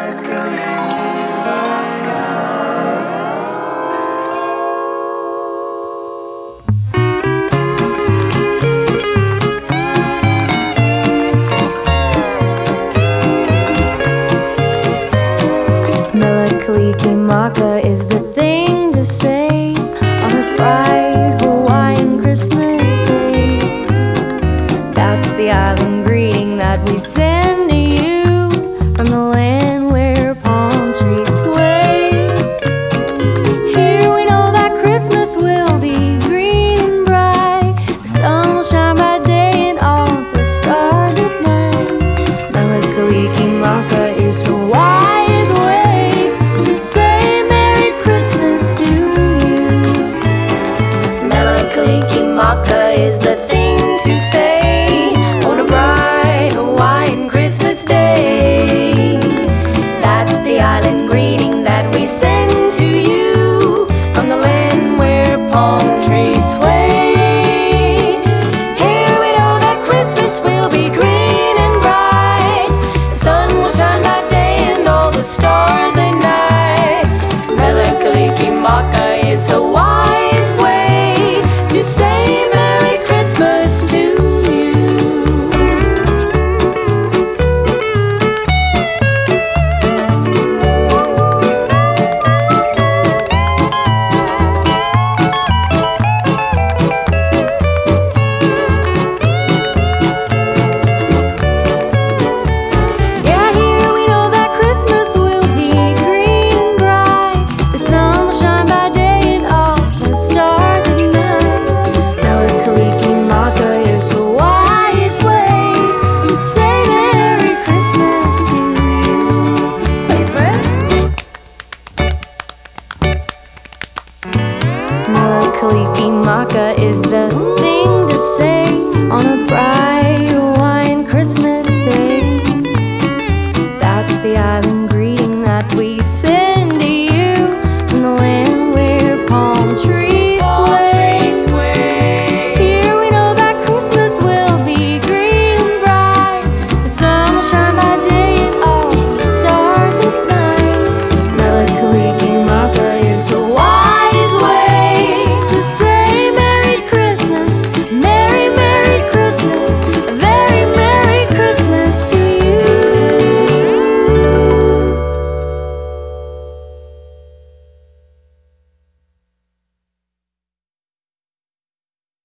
Kalikimaka is the thing to say on a bright Hawaiian Christmas day. That's the island greeting that we send to you from the land where palm trees sway. Here we know that Christmas will be green and bright. The sun will shine by day and all the stars at night. Mele Kalikimaka is Hawaii's way to say Merry Christmas to you. Mele Kalikimaka is the thing to say on a bright Hawaiian Christmas day. That's the island greeting that we send to you from the land where palm trees sway. Here we know that Christmas will be green and bright. The sun will shine by day and all the stars at night. Mele Kalikimaka is Hawaii's way to say Merry Christmas to you. Yeah, here we know that Christmas will be green and bright. The sun will shine by day and all the stars at night. Mele Kalikimaka is Hawaii's way to say Merry Christmas to you. Play for it. Mele Kalikimaka is the thing to say on a bright